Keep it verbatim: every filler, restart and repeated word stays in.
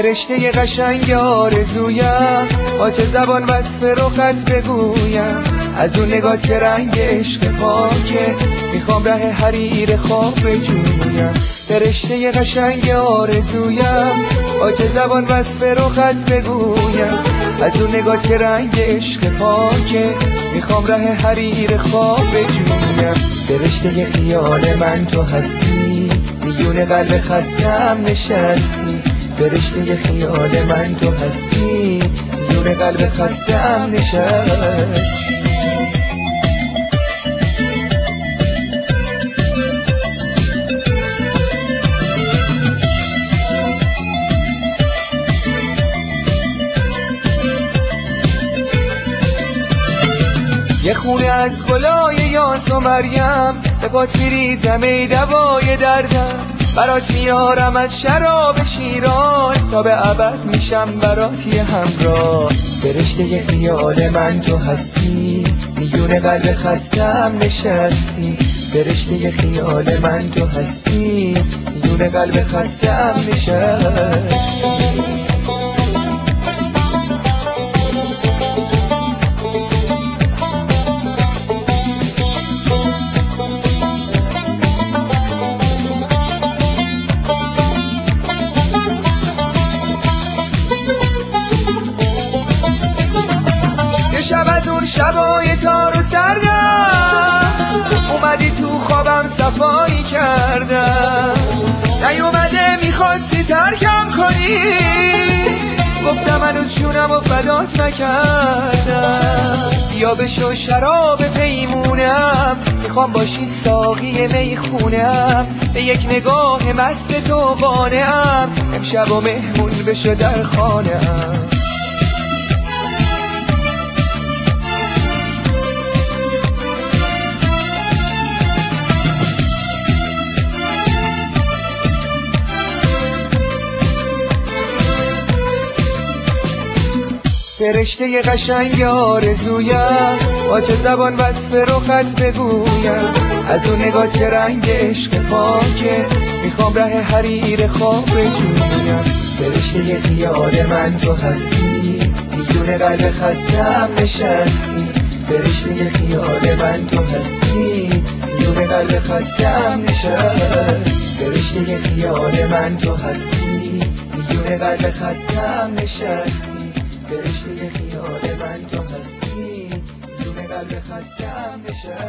فرشته قشنگ آرزویم، با چه زبان وصف رخت بگویم؟ از اون نگات که رنگ عشق پاکه، میخوام ره حریر خواب بجویم. فرشته قشنگ آرزویم، با چه زبان وصف رخت بگویم؟ از اون نگات که رنگ عشق پاکه، میخوام ره حریر خواب بجویم. فرشته خیال من تو هستی، میون قلب خستم نشستی. فرشته خیال من تو هستی، میون قلب خستم نشستی. یه خونه از گلای یاس و مریم، به پات میریزم ای دوای دردم. برات میارم از شراب شیران، تا به ابد میشم برات یه همراه. فرشته خیال من تو هستی، میون قلب خستم نشستی. فرشته خیال من تو هستی، میون قلب خستم نشستی. شبای تار و سردم، اومدی تو خوابم صفایی کردم. نیومده میخواستی ترکم کنی، گفتم هنوز جونم و فدات نکردم. بیا بشو شراب پیمونم، میخوام باشی ساقی میخونم. به یک نگاه مست تو قانعم، امشب و مهمون بشو در خانه‌ام. فرشته قشنگ آرزویم، با چه زبان وصف رخت بگویم؟ از اون نگات که رنگ عشق پاکه، میخوام ره حریر خواب بجویم. فرشته خیال من تو هستی، میون قلب خستم نشستی. فرشته خیال من تو هستی، میون قلب خستم نشستی. فرشته خیال من تو هستی، میون قلب خستم نشستی. فرشته خیال من تو هستی، میون قلب خستم نشستی.